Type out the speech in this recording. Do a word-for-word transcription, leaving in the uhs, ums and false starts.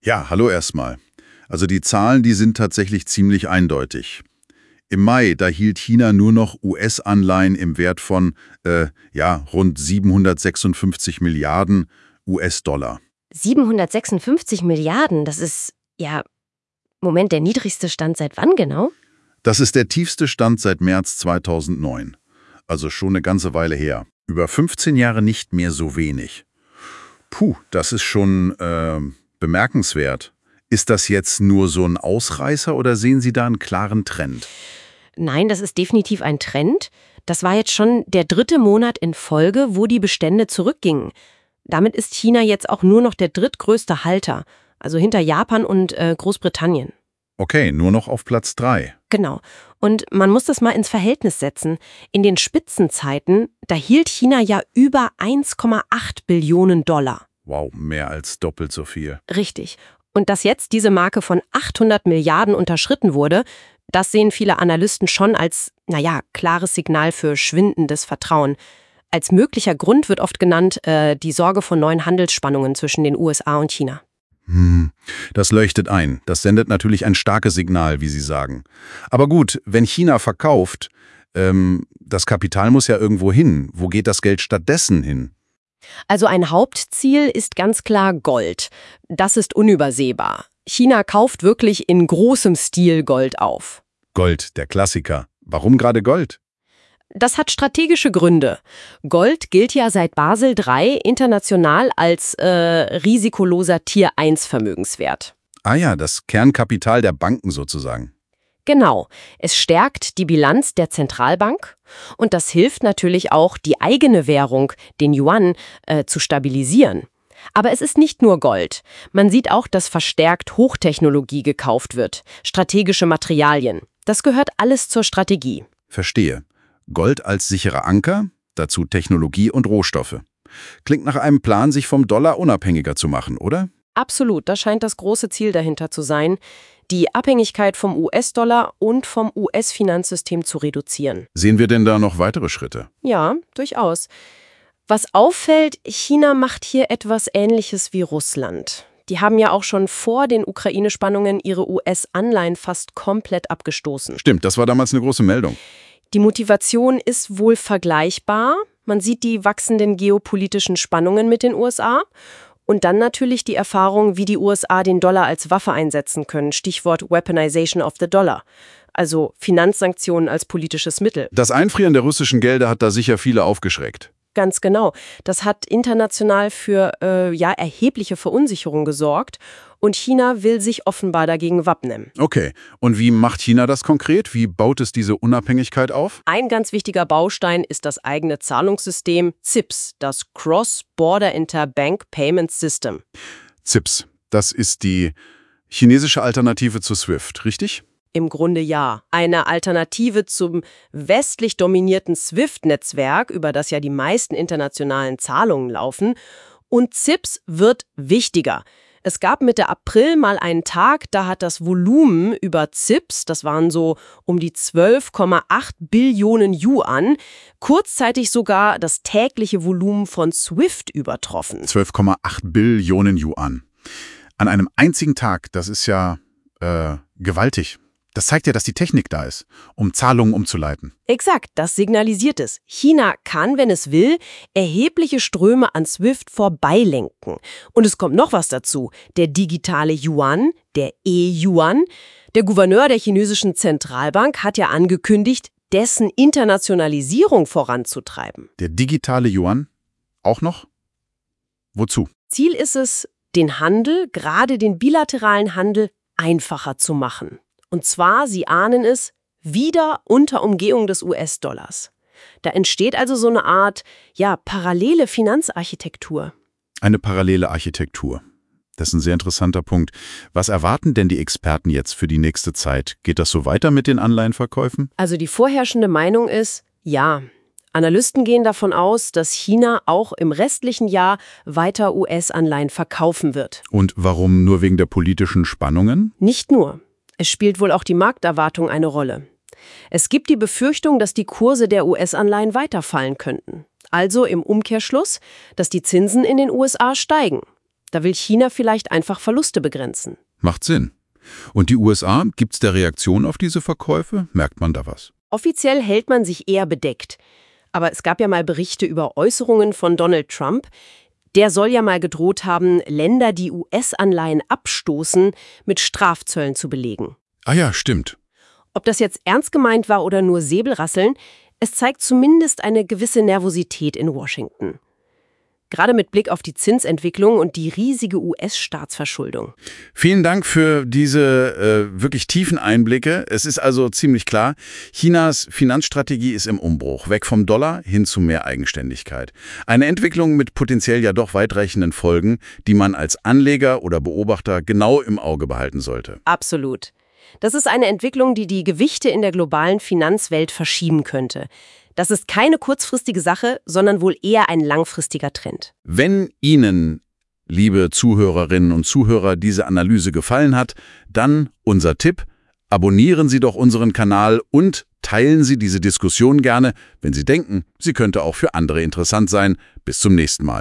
Ja, hallo erstmal. Also die Zahlen, die sind tatsächlich ziemlich eindeutig. Im Mai, da hielt China nur noch U S-Anleihen im Wert von, äh, ja, rund siebenhundertsechsundfünfzig Milliarden U S-Dollar. siebenhundertsechsundfünfzig Milliarden, das ist, ja, Moment, der niedrigste Stand seit wann genau? Das ist der tiefste Stand seit März zweitausendneun. Also schon eine ganze Weile her. Über fünfzehn Jahre nicht mehr so wenig. Puh, das ist schon äh, bemerkenswert. Ist das jetzt nur so ein Ausreißer oder sehen Sie da einen klaren Trend? Nein, das ist definitiv ein Trend. Das war jetzt schon der dritte Monat in Folge, wo die Bestände zurückgingen. Damit ist China jetzt auch nur noch der drittgrößte Halter, also hinter Japan und äh, Großbritannien. Okay, nur noch auf Platz drei. Genau. Und man muss das mal ins Verhältnis setzen. In den Spitzenzeiten, da hielt China ja über eins Komma acht Billionen Dollar. Wow, mehr als doppelt so viel. Richtig. Und dass jetzt diese Marke von achthundert Milliarden unterschritten wurde, das sehen viele Analysten schon als, naja, klares Signal für schwindendes Vertrauen. Als möglicher Grund wird oft genannt äh, die Sorge vor neuen Handelsspannungen zwischen den U S A und China. Hm, das leuchtet ein. Das sendet natürlich ein starkes Signal, wie Sie sagen. Aber gut, wenn China verkauft, ähm, das Kapital muss ja irgendwo hin. Wo geht das Geld stattdessen hin? Also ein Hauptziel ist ganz klar Gold. Das ist unübersehbar. China kauft wirklich in großem Stil Gold auf. Gold, der Klassiker. Warum gerade Gold? Das hat strategische Gründe. Gold gilt ja seit Basel drei international als äh, risikoloser Tier eins Vermögenswert. Ah ja, das Kernkapital der Banken sozusagen. Genau, es stärkt die Bilanz der Zentralbank und das hilft natürlich auch, die eigene Währung, den Yuan, äh, zu stabilisieren. Aber es ist nicht nur Gold. Man sieht auch, dass verstärkt Hochtechnologie gekauft wird, strategische Materialien. Das gehört alles zur Strategie. Verstehe. Gold als sicherer Anker, dazu Technologie und Rohstoffe. Klingt nach einem Plan, sich vom Dollar unabhängiger zu machen, oder? Absolut, das scheint das große Ziel dahinter zu sein, die Abhängigkeit vom U S-Dollar und vom U S-Finanzsystem zu reduzieren. Sehen wir denn da noch weitere Schritte? Ja, durchaus. Was auffällt, China macht hier etwas Ähnliches wie Russland. Die haben ja auch schon vor den Ukraine-Spannungen ihre U S-Anleihen fast komplett abgestoßen. Stimmt, das war damals eine große Meldung. Die Motivation ist wohl vergleichbar. Man sieht die wachsenden geopolitischen Spannungen mit den U S A und dann natürlich die Erfahrung, wie die U S A den Dollar als Waffe einsetzen können. Stichwort Weaponization of the Dollar. Also Finanzsanktionen als politisches Mittel. Das Einfrieren der russischen Gelder hat da sicher viele aufgeschreckt. Ganz genau. Das hat international für äh, ja, erhebliche Verunsicherung gesorgt und China will sich offenbar dagegen wappnen. Okay, und wie macht China das konkret? Wie baut es diese Unabhängigkeit auf? Ein ganz wichtiger Baustein ist das eigene Zahlungssystem C I P S, das Cross-Border Interbank Payment System. C I P S, das ist die chinesische Alternative zu SWIFT, richtig? Im Grunde ja. Eine Alternative zum westlich dominierten SWIFT-Netzwerk, über das ja die meisten internationalen Zahlungen laufen. Und C I P S wird wichtiger. Es gab Mitte April mal einen Tag, da hat das Volumen über C I P S, das waren so um die zwölf Komma acht Billionen Yuan, kurzzeitig sogar das tägliche Volumen von SWIFT übertroffen. zwölf Komma acht Billionen Yuan. An einem einzigen Tag, das ist ja äh, gewaltig. Das zeigt ja, dass die Technik da ist, um Zahlungen umzuleiten. Exakt, das signalisiert es. China kann, wenn es will, erhebliche Ströme an SWIFT vorbeilenken. Und es kommt noch was dazu. Der digitale Yuan, der E-Yuan, der Gouverneur der chinesischen Zentralbank hat ja angekündigt, dessen Internationalisierung voranzutreiben. Der digitale Yuan auch noch? Wozu? Ziel ist es, den Handel, gerade den bilateralen Handel, einfacher zu machen. Und zwar, Sie ahnen es, wieder unter Umgehung des U S-Dollars. Da entsteht also so eine Art, ja, parallele Finanzarchitektur. Eine parallele Architektur. Das ist ein sehr interessanter Punkt. Was erwarten denn die Experten jetzt für die nächste Zeit? Geht das so weiter mit den Anleihenverkäufen? Also die vorherrschende Meinung ist, ja. Analysten gehen davon aus, dass China auch im restlichen Jahr weiter U S-Anleihen verkaufen wird. Und warum nur wegen der politischen Spannungen? Nicht nur. Es spielt wohl auch die Markterwartung eine Rolle. Es gibt die Befürchtung, dass die Kurse der U S-Anleihen weiterfallen könnten. Also im Umkehrschluss, dass die Zinsen in den U S A steigen. Da will China vielleicht einfach Verluste begrenzen. Macht Sinn. Und die U S A, gibt's da Reaktion auf diese Verkäufe? Merkt man da was? Offiziell hält man sich eher bedeckt. Aber es gab ja mal Berichte über Äußerungen von Donald Trump. Der soll ja mal gedroht haben, Länder, die U S-Anleihen abstoßen, mit Strafzöllen zu belegen. Ah ja, stimmt. Ob das jetzt ernst gemeint war oder nur Säbelrasseln, es zeigt zumindest eine gewisse Nervosität in Washington. Gerade mit Blick auf die Zinsentwicklung und die riesige U S-Staatsverschuldung. Vielen Dank für diese äh, wirklich tiefen Einblicke. Es ist also ziemlich klar, Chinas Finanzstrategie ist im Umbruch, weg vom Dollar hin zu mehr Eigenständigkeit. Eine Entwicklung mit potenziell ja doch weitreichenden Folgen, die man als Anleger oder Beobachter genau im Auge behalten sollte. Absolut. Das ist eine Entwicklung, die die Gewichte in der globalen Finanzwelt verschieben könnte. Das ist keine kurzfristige Sache, sondern wohl eher ein langfristiger Trend. Wenn Ihnen, liebe Zuhörerinnen und Zuhörer, diese Analyse gefallen hat, dann unser Tipp: Abonnieren Sie doch unseren Kanal und teilen Sie diese Diskussion gerne, wenn Sie denken, sie könnte auch für andere interessant sein. Bis zum nächsten Mal.